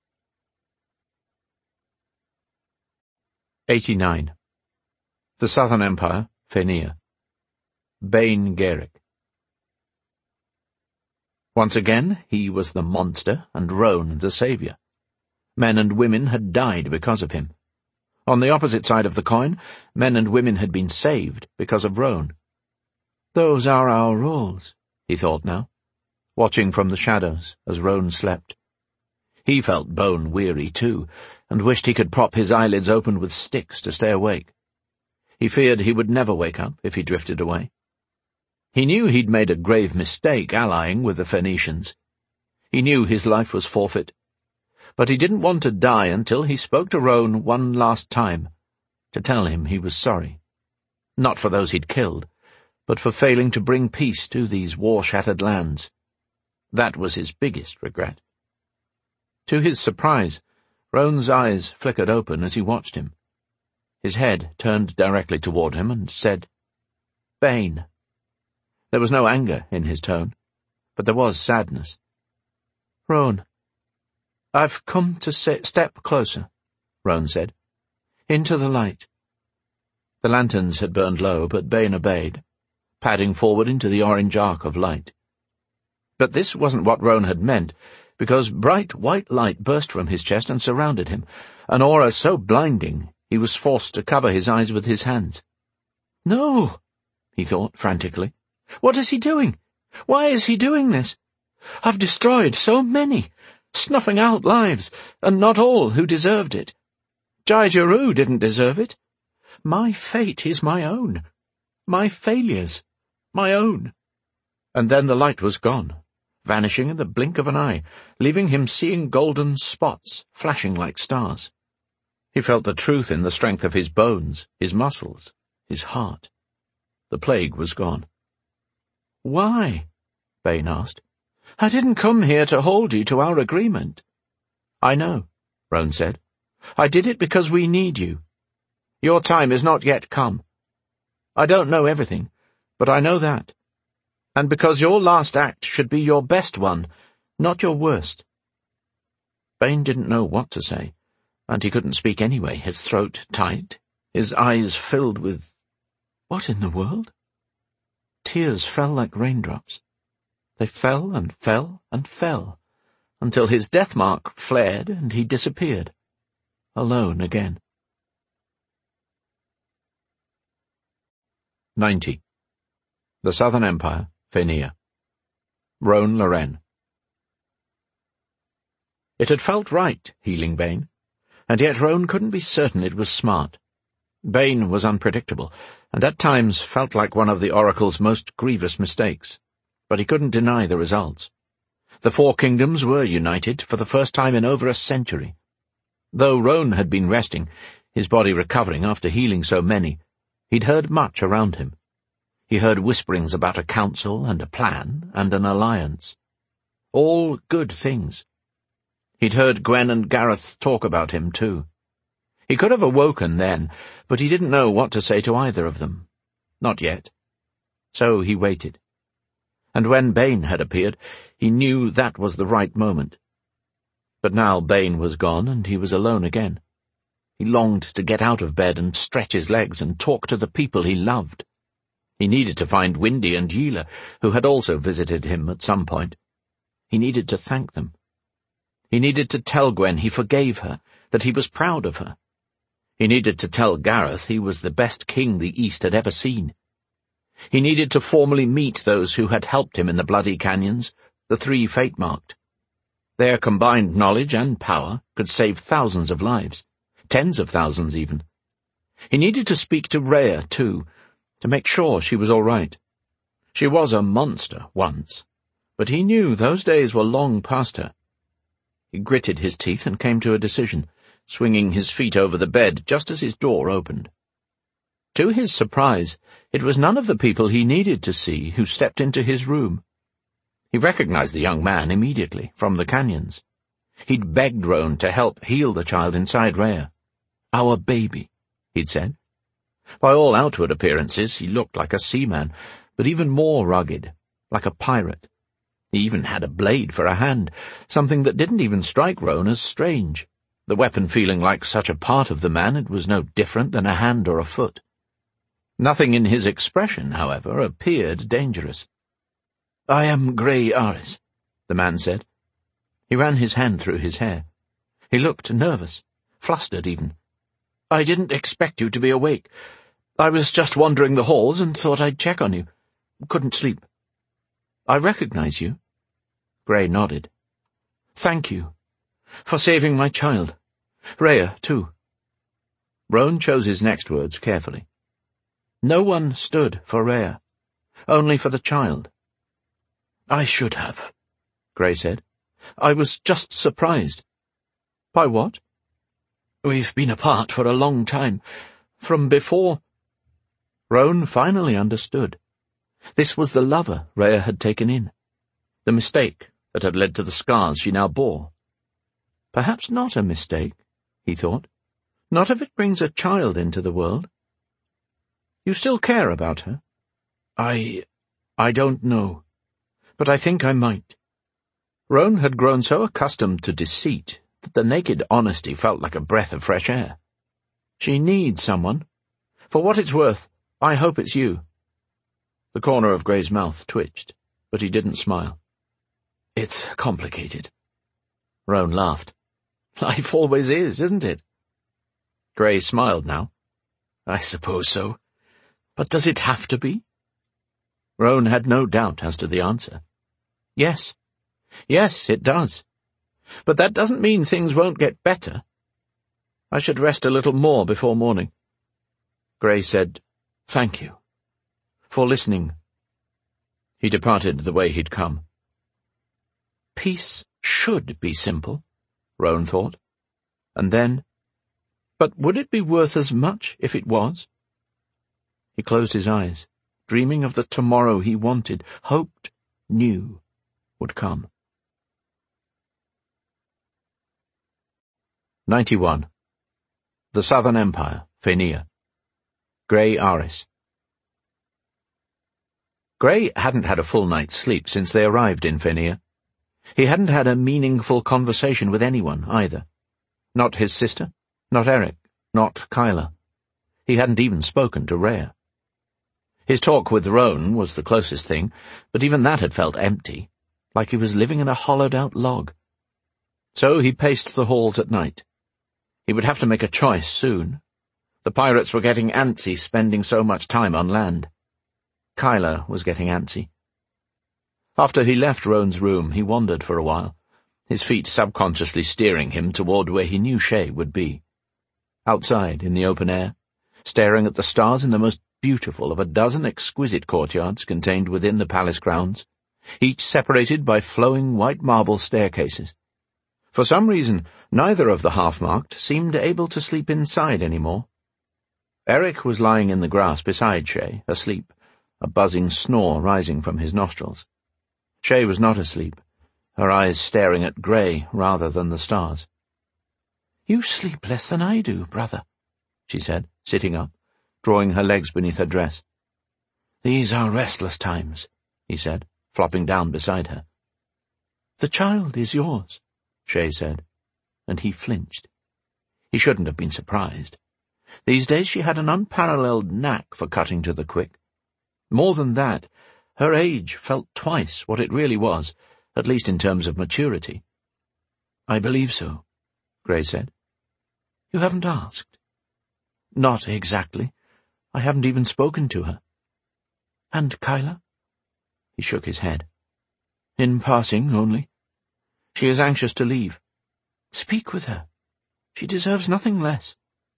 eighty-nine. The Southern Empire, Fenir. Bain Gaeric. Once again, he was the monster and Roan the saviour. Men and women had died because of him. On the opposite side of the coin, men and women had been saved because of Roan. Those are our rules, he thought now, watching from the shadows as Roan slept. He felt bone-weary, too, and wished he could prop his eyelids open with sticks to stay awake. He feared he would never wake up if he drifted away. He knew he'd made a grave mistake allying with the Phoenicians. He knew his life was forfeit. But he didn't want to die until he spoke to Roan one last time, to tell him he was sorry. Not for those he'd killed, but for failing to bring peace to these war-shattered lands. That was his biggest regret. To his surprise, Roan's eyes flickered open as he watched him. His head turned directly toward him and said, "Bain." There was no anger in his tone, but there was sadness. "Roan, I've come to say, step closer," Roan said. "Into the light." The lanterns had burned low, but Bain obeyed, padding forward into the orange arc of light. But this wasn't what Roan had meant, because bright white light burst from his chest and surrounded him, an aura so blinding he was forced to cover his eyes with his hands. "No," he thought frantically. "What is he doing? Why is he doing this? I've destroyed so many, snuffing out lives, and not all who deserved it. Jai-Jaru didn't deserve it. My fate is my own. My failures, my own." And then the light was gone, vanishing in the blink of an eye, leaving him seeing golden spots flashing like stars. He felt the truth in the strength of his bones, his muscles, his heart. The plague was gone. "Why?" Bain asked. "I didn't come here to hold you to our agreement." "I know," Roan said. "I did it because we need you. Your time is not yet come. I don't know everything, but I know that. And because your last act should be your best one, not your worst." Bain didn't know what to say, and he couldn't speak anyway, his throat tight, his eyes filled with— what in the world? Tears fell like raindrops. They fell and fell and fell, until his death mark flared and he disappeared, alone again. ninety. The Southern Empire, Fenir. Roan Loren. It had felt right, healing Bain, and yet Roan couldn't be certain it was smart. Bain was unpredictable, and at times felt like one of the Oracle's most grievous mistakes, but he couldn't deny the results. The Four Kingdoms were united for the first time in over a century. Though Roan had been resting, his body recovering after healing so many, he'd heard much around him. He heard whisperings about a council and a plan and an alliance. All good things. He'd heard Gwen and Gareth talk about him, too. He could have awoken then, but he didn't know what to say to either of them. Not yet. So he waited. And when Bain had appeared, he knew that was the right moment. But now Bain was gone, and he was alone again. He longed to get out of bed and stretch his legs and talk to the people he loved. He needed to find Windy and Yila, who had also visited him at some point. He needed to thank them. He needed to tell Gwen he forgave her, that he was proud of her. He needed to tell Gareth he was the best king the East had ever seen. He needed to formally meet those who had helped him in the bloody canyons, the three fate-marked. Their combined knowledge and power could save thousands of lives, tens of thousands even. He needed to speak to Rhea, too, to make sure she was all right. She was a monster once, but he knew those days were long past her. He gritted his teeth and came to a decision, swinging his feet over the bed just as his door opened. To his surprise, it was none of the people he needed to see who stepped into his room. He recognized the young man immediately, from the canyons. He'd begged Roan to help heal the child inside Rhea. "Our baby," he'd said. By all outward appearances, he looked like a seaman, but even more rugged, like a pirate. He even had a blade for a hand, something that didn't even strike Roan as strange, the weapon feeling like such a part of the man it was no different than a hand or a foot. Nothing in his expression, however, appeared dangerous. "I am Gray Aris," the man said. He ran his hand through his hair. He looked nervous, flustered even. "I didn't expect you to be awake. I was just wandering the halls and thought I'd check on you. Couldn't sleep." "I recognize you." Gray nodded. "Thank you. For saving my child. Rhea, too." Roan chose his next words carefully. No one stood for Rhea, only for the child. "I should have," Gray said. "I was just surprised." "By what?" "We've been apart for a long time. From before—" Roan finally understood. This was the lover Rhea had taken in, the mistake that had led to the scars she now bore. Perhaps not a mistake, he thought. Not if it brings a child into the world. "You still care about her?" I... I don't know. But I think I might." Roan had grown so accustomed to deceit that the naked honesty felt like a breath of fresh air. "She needs someone. For what it's worth, I hope it's you." The corner of Gray's mouth twitched, but he didn't smile. "It's complicated." Roan laughed. "Life always is, isn't it?" Gray smiled now. "I suppose so. But does it have to be?" Roan had no doubt as to the answer. Yes. Yes, it does. But that doesn't mean things won't get better. I should rest a little more before morning." Gray said, "Thank you. For listening." He departed the way he'd come. Peace should be simple, Roan thought. And then, but would it be worth as much if it was? He closed his eyes, dreaming of the tomorrow he wanted, hoped, knew would come. ninety-one. The Southern Empire, Phaenia. Gray Aris. Gray hadn't had a full night's sleep since they arrived in Phaenia. He hadn't had a meaningful conversation with anyone, either. Not his sister, not Eric, not Kyla. He hadn't even spoken to Rhea. His talk with Roan was the closest thing, but even that had felt empty, like he was living in a hollowed-out log. So he paced the halls at night. He would have to make a choice soon. The pirates were getting antsy spending so much time on land. Kyla was getting antsy. After he left Roan's room, he wandered for a while, his feet subconsciously steering him toward where he knew Shay would be. Outside, in the open air, staring at the stars in the most beautiful of a dozen exquisite courtyards contained within the palace grounds, each separated by flowing white marble staircases. For some reason, neither of the half-marked seemed able to sleep inside any more. Eric was lying in the grass beside Shay, asleep, a buzzing snore rising from his nostrils. Shay was not asleep, her eyes staring at Gray rather than the stars. "You sleep less than I do, brother," she said, sitting up, drawing her legs beneath her dress. "These are restless times," he said, flopping down beside her. "The child is yours," Shay said, and he flinched. He shouldn't have been surprised. These days she had an unparalleled knack for cutting to the quick. More than that, her age felt twice what it really was, at least in terms of maturity. "I believe so," Gray said. "You haven't asked?" "Not exactly. I haven't even spoken to her." "And Kyla?" He shook his head. "In passing, only. She is anxious to leave. Speak with her. She deserves nothing less."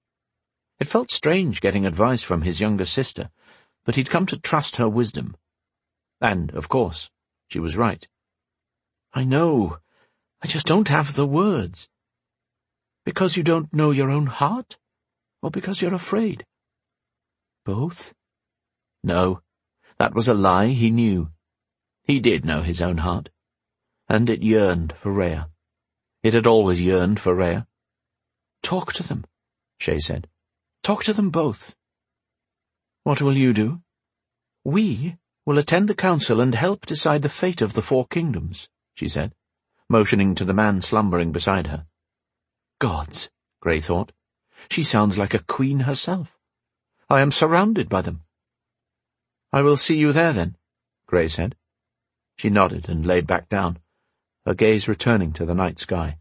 It felt strange getting advice from his younger sister, but he'd come to trust her wisdom. And, of course, she was right. I know. I just don't have the words. Because you don't know your own heart? Or because you're afraid? Both? No, that was a lie he knew. He did know his own heart. And it yearned for Rhea. It had always yearned for Rhea. Talk to them, Shay said. Talk to them both. What will you do? We will attend the council and help decide the fate of the four kingdoms, she said, motioning to the man slumbering beside her. Gods, Grey thought. She sounds like a queen herself. I am surrounded by them. I will see you there, then, Grey said. She nodded and laid back down, her gaze returning to the night sky.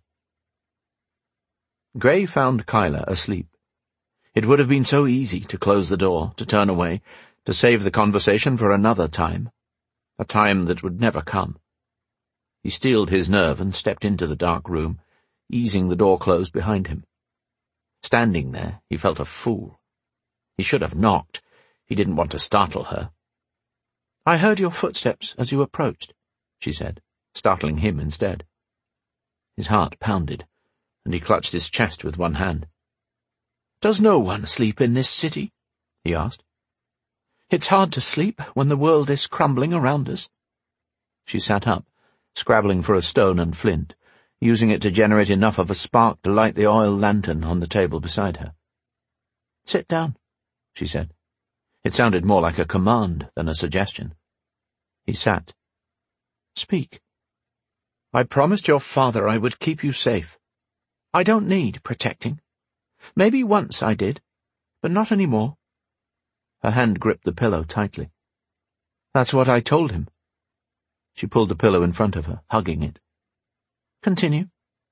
Grey found Kyla asleep. It would have been so easy to close the door, to turn away, to save the conversation for another time, a time that would never come. He steeled his nerve and stepped into the dark room, easing the door closed behind him. Standing there, he felt a fool. He should have knocked. He didn't want to startle her. I heard your footsteps as you approached, she said, startling him instead. His heart pounded, and he clutched his chest with one hand. Does no one sleep in this city? He asked. It's hard to sleep when the world is crumbling around us. She sat up, scrabbling for a stone and flint, using it to generate enough of a spark to light the oil lantern on the table beside her. Sit down, she said. It sounded more like a command than a suggestion. He sat. Speak. I promised your father I would keep you safe. I don't need protecting. Maybe once I did, but not any more. Her hand gripped the pillow tightly. That's what I told him. She pulled the pillow in front of her, hugging it. Continue.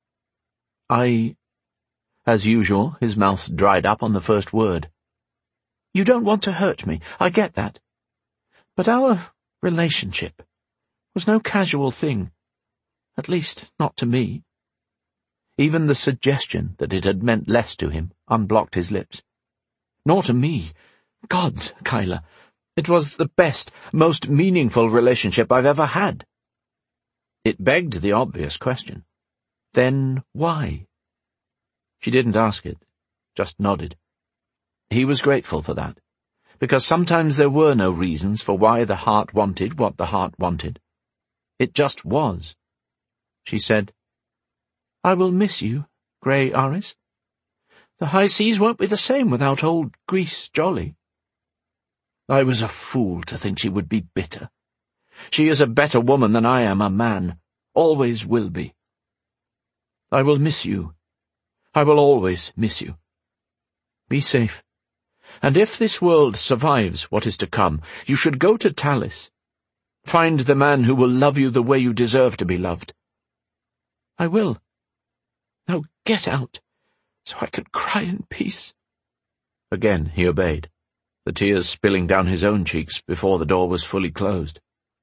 I... As usual, his mouth dried up on the first word. You don't want to hurt me, I get that. But our relationship was no casual thing. At least, not to me. Even the suggestion that it had meant less to him unblocked his lips. Nor to me. Gods, Kyla, it was the best, most meaningful relationship I've ever had. It begged the obvious question. Then why? She didn't ask it, just nodded. He was grateful for that, because sometimes there were no reasons for why the heart wanted what the heart wanted. It just was. She said, I will miss you, Grey Aris. The high seas won't be the same without old Grease Jolly. I was a fool to think she would be bitter. She is a better woman than I am a man, always will be. I will miss you. I will always miss you. Be safe. And if this world survives what is to come, you should go to Talis. Find the man who will love you the way you deserve to be loved. I will. Now get out, so I can cry in peace. Again he obeyed, the tears spilling down his own cheeks before the door was fully closed.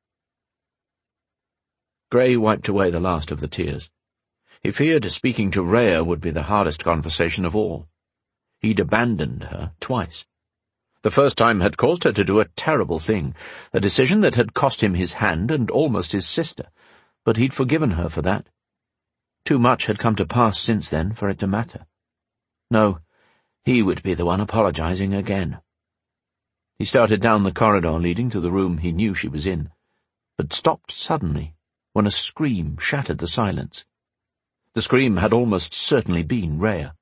Grey wiped away the last of the tears. He feared speaking to Rhea would be the hardest conversation of all. He'd abandoned her twice. The first time had caused her to do a terrible thing, a decision that had cost him his hand and almost his sister, but he'd forgiven her for that. Too much had come to pass since then for it to matter. No, he would be the one apologizing again. He started down the corridor leading to the room he knew she was in, but stopped suddenly when a scream shattered the silence. The scream had almost certainly been Rhea.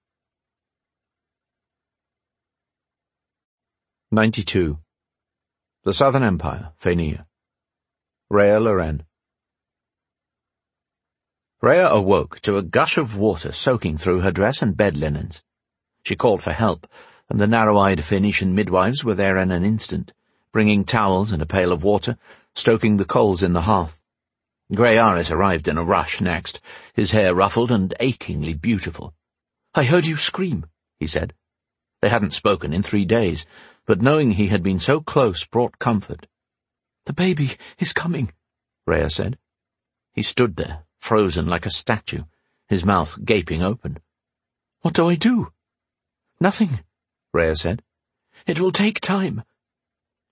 ninety-two. The Southern Empire, Phaenia. Rhea Loren. Rhea awoke to a gush of water soaking through her dress and bed linens. She called for help, and the narrow-eyed Phoenician midwives were there in an instant, bringing towels and a pail of water, stoking the coals in the hearth. Grey Aris arrived in a rush next, his hair ruffled and achingly beautiful. I heard you scream, he said. They hadn't spoken in three days, but knowing he had been so close brought comfort. The baby is coming, Rhea said. He stood there, frozen like a statue, his mouth gaping open. What do I do? Nothing, Rhea said. It will take time.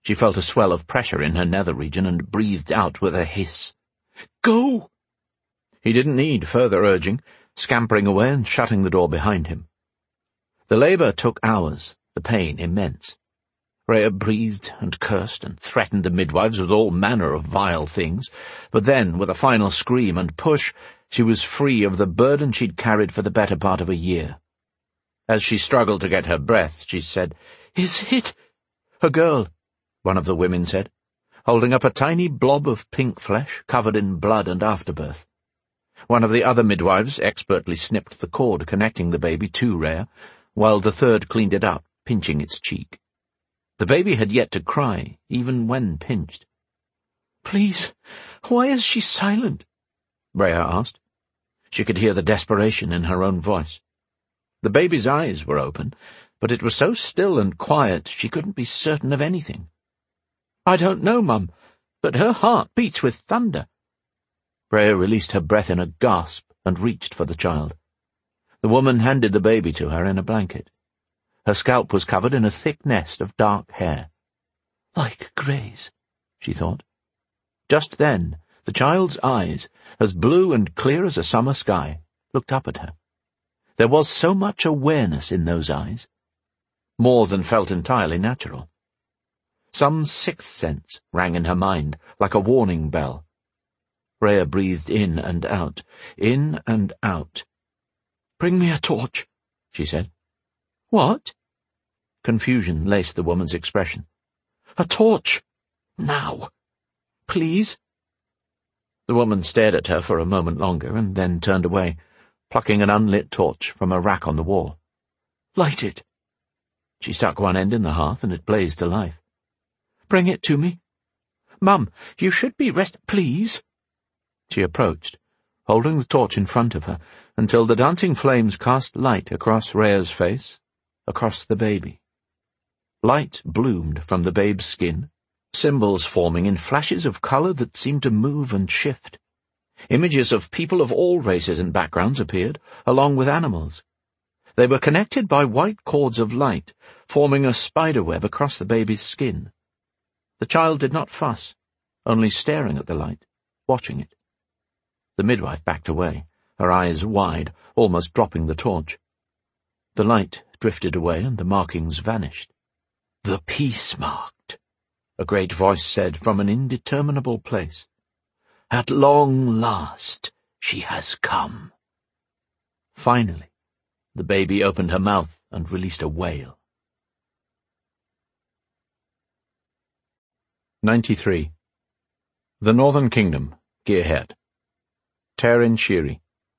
She felt a swell of pressure in her nether region and breathed out with a hiss. "Go!" He didn't need further urging, scampering away and shutting the door behind him. The labour took hours, the pain immense. Rhea breathed and cursed and threatened the midwives with all manner of vile things, but then, with a final scream and push, she was free of the burden she'd carried for the better part of a year. As she struggled to get her breath, she said, "Is it a girl?" one of the women said, holding up a tiny blob of pink flesh covered in blood and afterbirth. One of the other midwives expertly snipped the cord connecting the baby to Rhea, while the third cleaned it up, pinching its cheek. The baby had yet to cry, even when pinched. "Please, why is she silent?" Rhea asked. She could hear the desperation in her own voice. The baby's eyes were open, but it was so still and quiet she couldn't be certain of anything. "I don't know, Mum, but her heart beats with thunder." Rhea released her breath in a gasp and reached for the child. The woman handed the baby to her in a blanket. Her scalp was covered in a thick nest of dark hair. "Like Gray's," she thought. Just then, the child's eyes, as blue and clear as a summer sky, looked up at her. There was so much awareness in those eyes, more than felt entirely natural. Some sixth sense rang in her mind, like a warning bell. Rhea breathed in and out, in and out. "Bring me a torch," she said. "What?" Confusion laced the woman's expression. "A torch! Now! Please?" The woman stared at her for a moment longer and then turned away, plucking an unlit torch from a rack on the wall. "Light it." She stuck one end in the hearth and it blazed to life. "Bring it to me. Mum, you should be rest— Please." She approached, holding the torch in front of her, until the dancing flames cast light across Rhea's face, across the baby. Light bloomed from the babe's skin, symbols forming in flashes of colour that seemed to move and shift. Images of people of all races and backgrounds appeared, along with animals. They were connected by white cords of light, forming a spiderweb across the baby's skin. The child did not fuss, only staring at the light, watching it. The midwife backed away, her eyes wide, almost dropping the torch. The light drifted away and the markings vanished. "The peace marked," a great voice said from an indeterminable place. "At long last she has come." Finally, the baby opened her mouth and released a wail. ninety-three. The Northern Kingdom, Gearhead. Terin Shiri.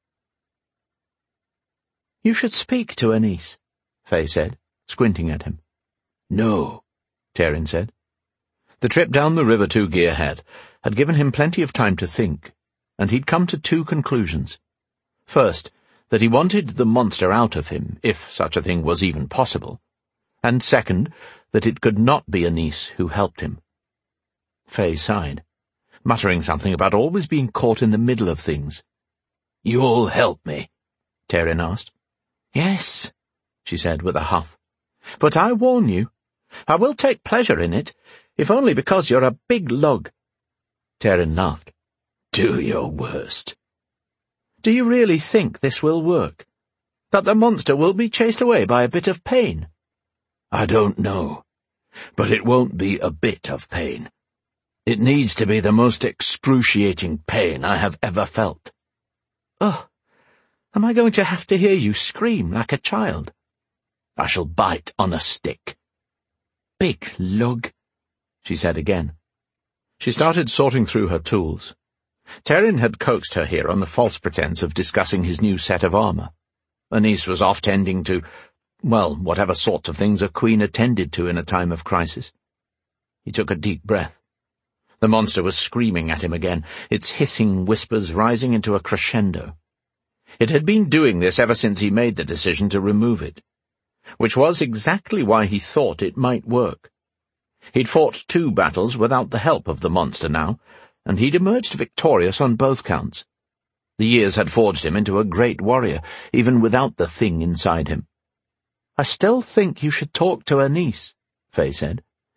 "You should speak to Anise," Faye said, squinting at him. "No," Terin said. The trip down the river to Gearhead had given him plenty of time to think, and he'd come to two conclusions. First, that he wanted the monster out of him, if such a thing was even possible, and second, that it could not be Anise who helped him. Faye sighed, muttering something about always being caught in the middle of things. "You'll help me?" Terin asked. "Yes," she said with a huff. "But I warn you, I will take pleasure in it, if only because you're a big lug." Terin laughed. "Do your worst." "Do you really think this will work? That the monster will be chased away by a bit of pain?" "I don't know, but it won't be a bit of pain. It needs to be the most excruciating pain I have ever felt." "Oh, am I going to have to hear you scream like a child?" "I shall bite on a stick." "Big lug," she said again. She started sorting through her tools. Terin had coaxed her here on the false pretense of discussing his new set of armour. Anise was off tending to, well, whatever sorts of things a queen attended to in a time of crisis. He took a deep breath. The monster was screaming at him again, its hissing whispers rising into a crescendo. It had been doing this ever since he made the decision to remove it, which was exactly why he thought it might work. He'd fought two battles without the help of the monster now, and he'd emerged victorious on both counts. The years had forged him into a great warrior, even without the thing inside him. "I still think you should talk to Anise," Faye said.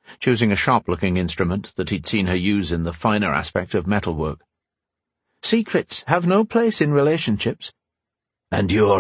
choosing a sharp-looking instrument that he'd seen her use in the finer aspect of metalwork. Secrets have no place in relationships. And you're